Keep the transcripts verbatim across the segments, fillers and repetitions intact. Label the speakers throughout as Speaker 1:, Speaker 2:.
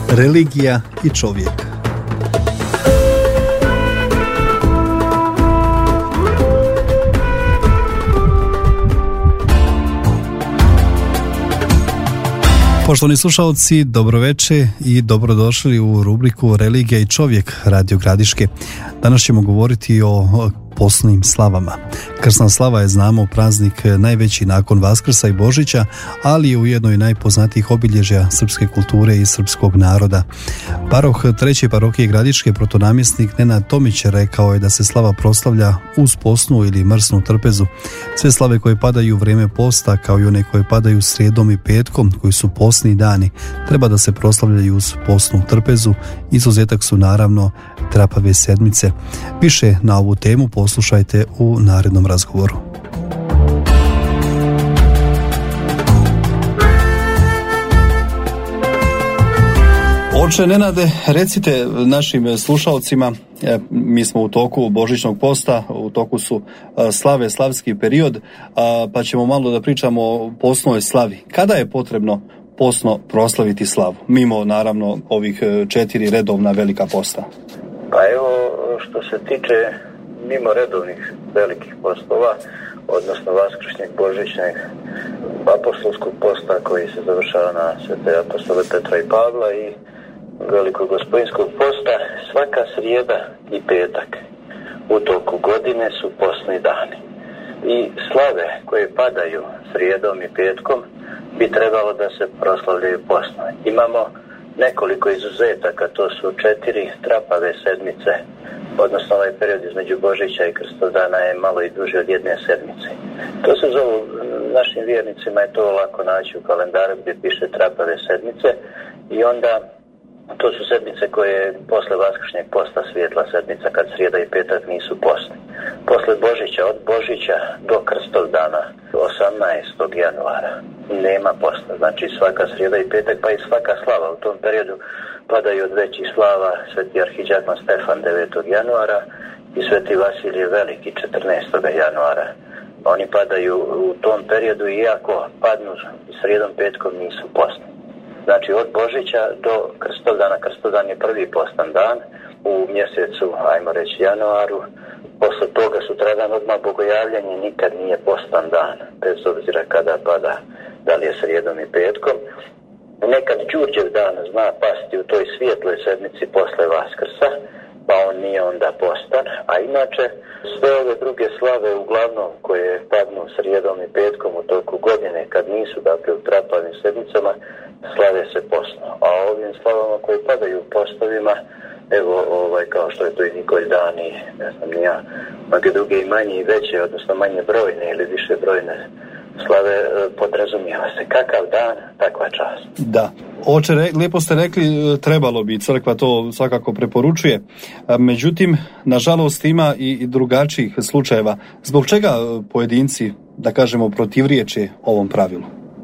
Speaker 1: Religija i čovjek. Poštovani slušalci, dobroveče i dobrodošli u rubriku Religija i čovjek Radio Gradiške. Danas ćemo govoriti o postnim slavama. Krsna slava je, znamo, praznik najveći nakon Vaskrsa i Božića, ali je ujedno i najpoznatijih obilježja srpske kulture i srpskog naroda. Paroh treće parohije Gradiške, protonamjesnik Nenad Tomić, rekao je da se slava proslavlja uz postnu ili mrsnu trpezu. Sve slave koje padaju u vrijeme posta, kao i one koje padaju srijedom i petkom, koji su postni dani, treba da se proslavljaju uz postnu trpezu. Izuzetak su naravno trapave sedmice. Više na ovu temu poslušajte u narednom razgovoru. Oče Nenade, recite našim slušalcima, mi smo u toku božićnog posta, u toku su slave, slavski period, pa ćemo malo da pričamo o postnoj slavi. Kada je potrebno postno proslaviti slavu, mimo naravno ovih četiri redovna velika posta?
Speaker 2: Pa evo, što se tiče mimo redovnih velikih postova, odnosno vaskršnjeg, božićnog, apostolskog posta koji se završava na svete apostole Petra i Pavla i velikog gospodinskog posta, svaka srijeda i petak u toku godine su postni dani. I slave koje padaju srijedom i petkom bi trebalo da se proslavljaju postno. Imamo nekoliko izuzetaka, to su četiri trapave sedmice, odnosno ovaj period između Božića i Krstodana je malo i duže od jedne sedmice. To se zovu, našim vjernicima je to lako naći u kalendaru gdje piše trapave sedmice i onda to su sedmice koje posle vaskršnjeg posta, svijetla sedmica, kad srijeda i petak nisu postni. Posle Božića, od Božića do Krstodana, osamnaestog januara, nema posta. Znači svaka srijeda i petak, pa i svaka slava u tom periodu padaju od većih slava sveti arhidjakon Stefan devetog januara i sveti Vasilije Veliki četrnaestog januara. Oni padaju u tom periodu, iako padnu srijedom petkom nisu postni. Znači od Božića do Krstodana, Krstodan je prvi postan dan u mjesecu, ajmo reći januaru, posle toga sutradan odmah bogojavljanje nikad nije postan dan, bez obzira kada pada, da li je srijedom i petkom. Nekad Đurđev dan zna pasti u toj svijetloj sedmici posle Vaskrsa, pa on nije onda postan, a inače sve ove druge slave uglavnom koje padnu srijedom i petkom u toku godine, kad nisu dakle u trapavim sedmicama, slave se postno. A ovim slavama koje padaju u postovima, evo ovaj, kao što je to i Nikolj dan i ne znam ni ja, mnoge druge i manje i veće, odnosno manje brojne ili više brojne slave, podrazumijeva se kakav dan, takva čast.
Speaker 1: Da. Oče, lijepo ste rekli, trebalo bi, crkva to svakako preporučuje. Međutim, nažalost ima i drugačijih slučajeva. Zbog čega pojedinci, da kažemo, protivriječe ovom pravilu?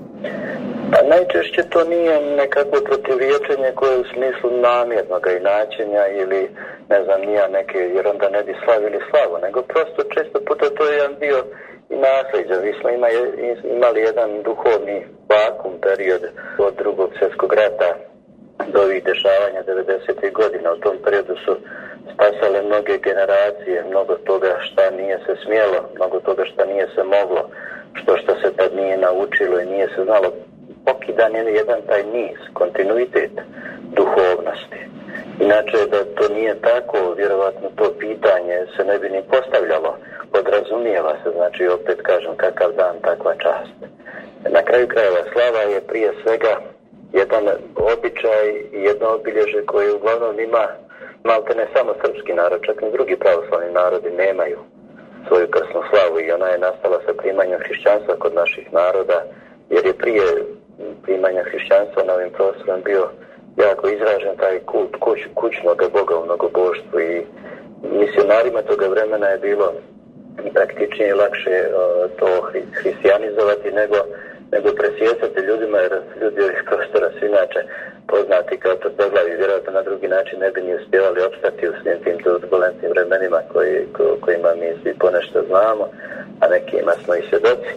Speaker 2: Pa najčešće to nije nekakvo protivriječenje koje je u smislu namjernog inačenja ili ne znam nija neke, jer onda ne bi slavili slavu, nego prosto često puta to je jedan dio i nasljeđa. Mi smo imali jedan duhovni vakum period od drugog svjetskog rata do ovih dešavanja devedesetih godina. U tom periodu su stasale mnoge generacije, mnogo toga šta nije se smjelo, mnogo toga šta nije se moglo, što što se tad nije naučilo i nije se znalo. Pokidan je jedan taj niz, kontinuitet duhovnosti. Inače, da to nije tako, vjerovatno to pitanje se ne bi ni postavljalo. Podrazumijeva se, znači opet kažem, kakav dan, takva čast. Na kraju krajeva slava je prije svega jedan običaj i jedno obilježje koje uglavnom ima malte ne samo srpski narod, čak i drugi pravoslavni narodi nemaju svoju krsnu slavu i ona je nastala sa primanjem hrišćanstva kod naših naroda, jer je prije primanja hrišćanstva na ovim prostorom bio jako izražen taj kult kuć, kućnog Boga u mnogoboštvu i misionarima toga vremena je bilo praktičnije i lakše uh, to hri, hristijanizovati nego, nego presjecati ljudima, jer ljudi ovih prostora su inače poznati kao tvrdoglavi, vjerojatno na drugi način ne bi ni uspjevali opstati u svim tim turbulentnim vremenima koji, ko, kojima mi svi ponešto znamo, a nekima smo i svjedoci.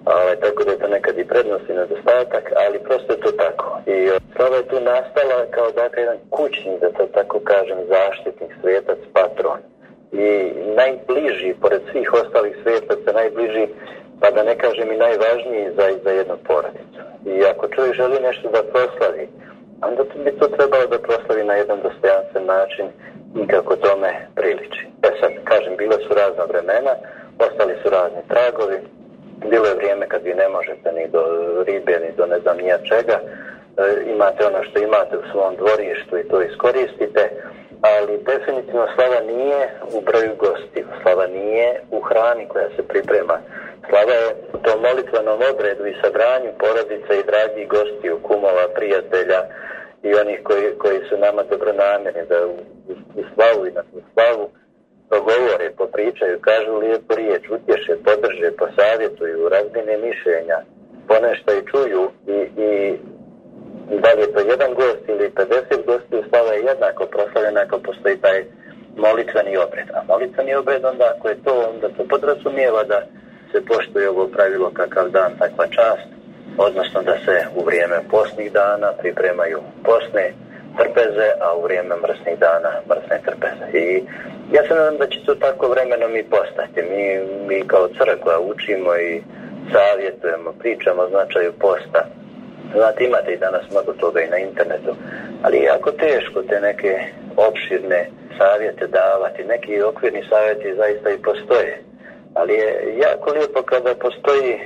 Speaker 2: ali, tako da je to nekad i prednost i nedostatak, ali prosto je to tako. I slava je tu nastala kao dakle jedan kućni, da to tako kažem, zaštitnik, svetac, patron. I najbliži, pored svih ostalih svetaca, najbliži, pa da ne kažem i najvažniji za, za jednu porodicu. I ako čovjek želi nešto da proslavi, onda bi to trebalo da proslavi na jedan dostojanstven način i kako tome priliči. E sad, kažem, bila su razna vremena, ostali su razni tragovi, bilo je vrijeme kad vi ne možete ni do ribe, ni do ne znam nija čega, e, imate ono što imate u svom dvorištu i to iskoristite, ali definitivno slava nije u broju gostiju, slava nije u hrani koja se priprema. Slava je u tom molitvenom obredu i sabranju porodica i dragih gostiju, kumova, prijatelja i onih koji, koji su nama dobronamjerni, da u, u slavu i na tu slavu progovore, popričaju, kažu lijepu riječ, utješe, podrže, posavjetuju, razmjene mišljenja, ponešto i čuju i, i da li je to jedan gost ili pedeset gostiju, slava je jednako proslavljena ako postoji taj molitveni obred. A molitveni obred onda, ako je to, onda to podrazumijeva da se poštuje ovo pravilo kakav dan, takva čast, odnosno da se u vrijeme postnih dana pripremaju postne trpeze, a u vrijeme mrsnih dana mrsne trpeze. I ja se nadam da će to tako vremenom i postati. Mi, mi kao crkva učimo i savjetujemo, pričamo o značaju posta. Znate, imate i danas mnogo toga i na internetu, ali je jako teško te neke opširne savjete davati. Neki okvirni savjeti zaista i postoje, ali je jako lijepo kada postoji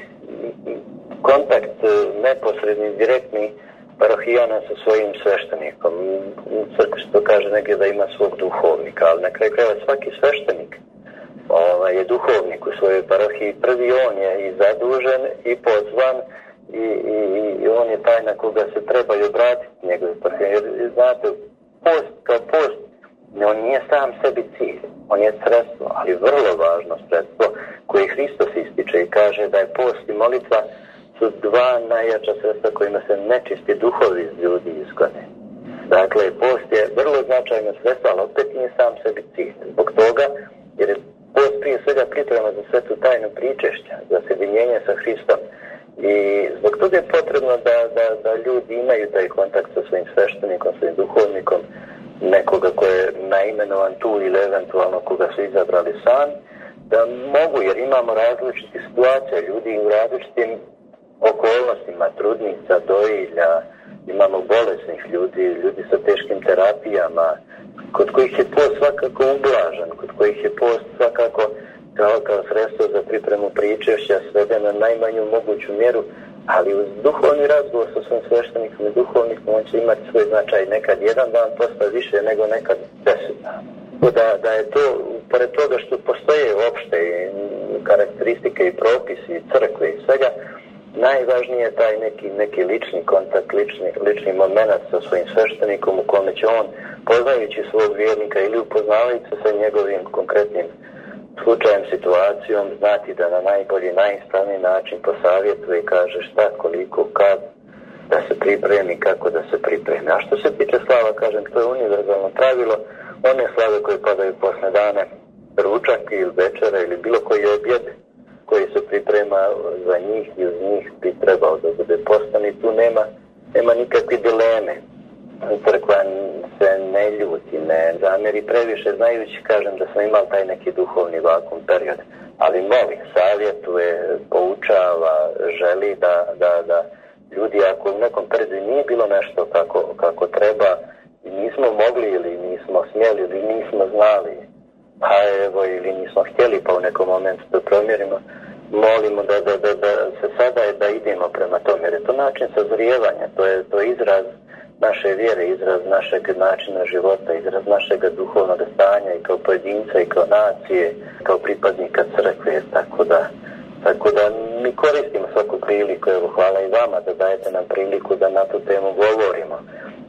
Speaker 2: kontakt neposredni, direktni parohijana sa svojim sveštenikom. U crkvi se to kaže negdje da ima svog duhovnika, ali na kraju krajeva svaki sveštenik ovaj, je duhovnik u svojoj parohiji. Prvi on je i zadužen i pozvan i, i, i on je taj na koga se trebaju obratiti njegove parohije. Jer znate, post kao post, on nije sam sebi cilj, on je sredstvo, ali vrlo važno sredstvo koje Hristos ističe i kaže da je post i molitva su dva najjača sredstva kojima se nečisti duhovi iz ljudi izgone. Dakle, post je vrlo značajno sredstvo, ali opet nije sam sebi cilj. Zbog toga, jer je post prije svega priprema za svetu tajnu pričešća, za sjedinjenje sa Hristom. I zbog toga je potrebno da, da, da ljudi imaju taj kontakt sa svojim sveštenikom, svojim duhovnikom, nekoga ko je naimenovan tu ili eventualno koga su izabrali sam, da mogu, jer imamo različite situacije, ljudi u različitim okolnostima, trudnica, dojilja, imamo bolesnih ljudi, ljudi sa teškim terapijama, kod kojih je post svakako ublažen, kod kojih je post svakako kao, kao sredstvo za pripremu pričešća svede na najmanju moguću mjeru, ali uz duhovni razgovor sa svojim sveštenikom i duhovnikom on će imati svoj značaj. Nekad jedan dan posta više nego nekad deset dana. Da, da je to, pored toga što postoje opšte karakteristike i propisi i crkve i svega, najvažnije je taj neki, neki lični kontakt, lični, lični moment sa svojim sveštenikom u kome će on, poznajući svog vjernika ili upoznavajući se sa njegovim konkretnim slučajem, situacijom, znati da na najbolji, najispravniji način posavjetuje i kaže šta, koliko, kad, da se pripremi, kako da se pripremi. A što se tiče slava, kažem, to je univerzalno pravilo, one slave koje padaju posle dane, ručak ili večera ili bilo koji objed koji se priprema za njih i uz njih bi trebao da bude postan i tu nema, nema nikakve dileme. Crkva se ne ljuti, ne zamjeri previše, znajući, kažem, da sam imao taj neki duhovni vakum period, ali moli, savjetuje, poučava, želi da, da, da ljudi, ako u nekom periodu nije bilo nešto kako, kako treba i nismo mogli ili nismo smjeli ili nismo znali, pa evo, ili nismo htjeli pa u nekom momentu da promjerimo, molimo da, da, da, da se sada je da idemo prema tome, jer je to način sazrijevanja, to je, to je izraz naše vjere, izraz našeg načina života, izraz našeg duhovnog stanja i kao pojedinca i kao nacije, kao pripadnika crkve, tako da, tako da mi koristimo svaku priliku, evo hvala i vama da dajete nam priliku da na tu temu govorimo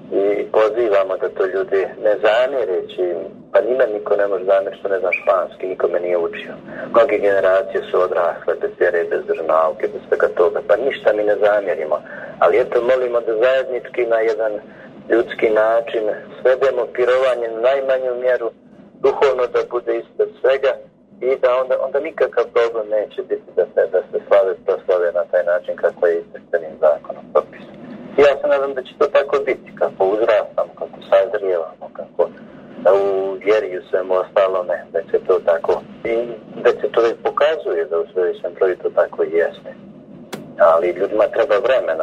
Speaker 2: i pozivamo da to ljudi ne zamjereći, pa njima niko ne može zamjeriti što ne zna španski, niko me nije učio. Mnoge generacije su odrasle bez vjere, bez državnauke, bez svega toga, pa ništa mi ne zamjerimo. Ali eto molimo da zajednički na jedan ljudski način svedemo pirovanje na najmanju mjeru, duhovno da bude ispred svega i da onda, onda nikakav problem neće biti da se, da se slave proslave na način kako je izveštenim zakonom propisan. I ja se nadam da će to tako biti, kako uzrastamo, kako sazrijevamo, kako da u vjeri u svemu ostalome, da će to tako i da će to pokazuje da u svevišnjem broju to tako i jeste. Ali ljudima treba vremena,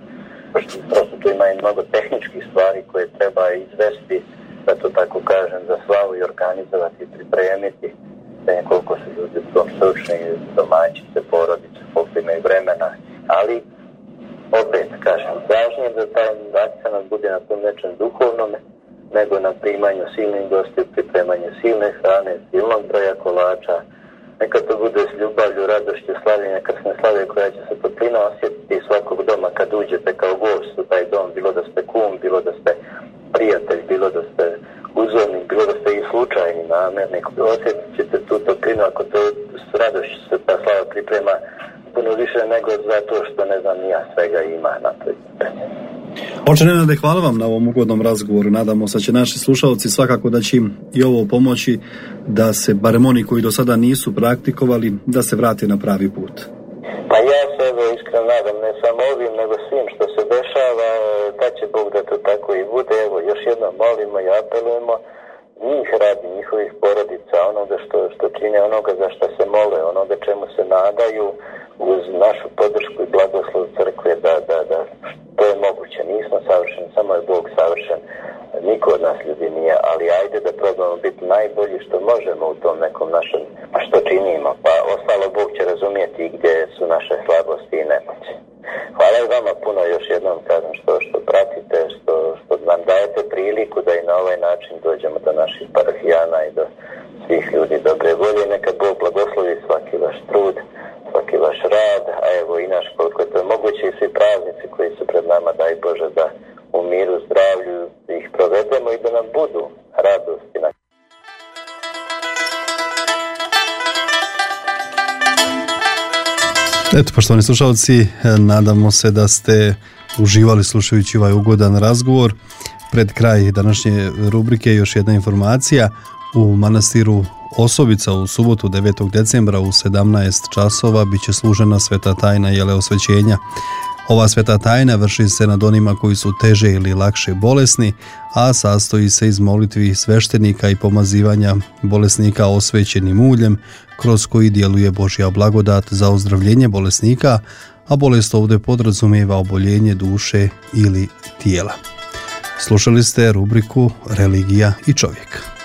Speaker 2: prosto tu ima i mnogo tehničkih stvari koje treba izvesti, da to tako kažem, za slavu i organizovati i pripremiti, da je koliko se ljudi u tom stručni, domaćice, porodice, koliko imaju vremena, ali opet kažem, važnije da taj akcenat bude na tom nečem duhovnom, nego na primanju silnih gostiju, pripremanju silne hrane, silnog broja kolača. Neka to bude s ljubavlju, radošću, slavljenja krsne slave koja će se toplina osjetiti svakog doma kad uđete kao gost u taj dom, bilo da ste kum, bilo da ste prijatelj, bilo da ste uzornik, bilo da ste i slučajni namernik. Osjetit ćete tu toplinu ako to s radošću se ta slava priprema puno više nego zato što ne znam ja svega ima na toj pripremi.
Speaker 1: Oče Nenade, hvala vam na ovom ugodnom razgovoru. Nadamo se da će naši slušalci svakako da će im i ovo pomoći da se, barem oni koji do sada nisu praktikovali, da se vrate na pravi put.
Speaker 2: Pa ja se evo iskreno nadam, ne samo ovim, nego svim što se dešava, da će Bog da to tako i bude. Evo, još jednom molimo i apelujemo njih radi, njihovih porodica, onoga što, što čine, onoga za što se mole, onoga čemu se nadaju, uz našu podršku i blagoslov crkve, da, da, da to je moguće. Nismo savršeni, samo je Bog savršen. Niko od nas ljudi nije, ali ajde da probamo biti najbolji što možemo u tom nekom našem, a što činimo, pa ostalo Bog će razumijeti gdje su naše slabosti i nemoći. Hvala i vama puno još jednom, kažem, što, što pratite, što, što nam dajete priliku da i na ovaj način dođemo do naših parohijana i do svih ljudi dobre volje. Neka Bog blagoslovi svaki vaš trud, svaki vaš rad, a evo i naš koliko je to moguće i svi praznici koji su pred nama, daj Bože da u miru, zdravlju ih provedemo i da nam budu radosti.
Speaker 1: Eto, poštovani slušalci, nadamo se da ste uživali slušajući ovaj ugodan razgovor. Pred kraj današnje rubrike još jedna informacija. U manastiru Osobica u subotu devetog decembra u sedamnaest časova bit će služena sveta tajna jeleosvećenja. Ova sveta tajna vrši se nad onima koji su teže ili lakše bolesni, a sastoji se iz molitvi sveštenika i pomazivanja bolesnika osvećenim uljem, kroz koji djeluje Božja blagodat za ozdravljenje bolesnika, a bolest ovdje podrazumijeva oboljenje duše ili tijela. Slušali ste rubriku Religija i čovjek.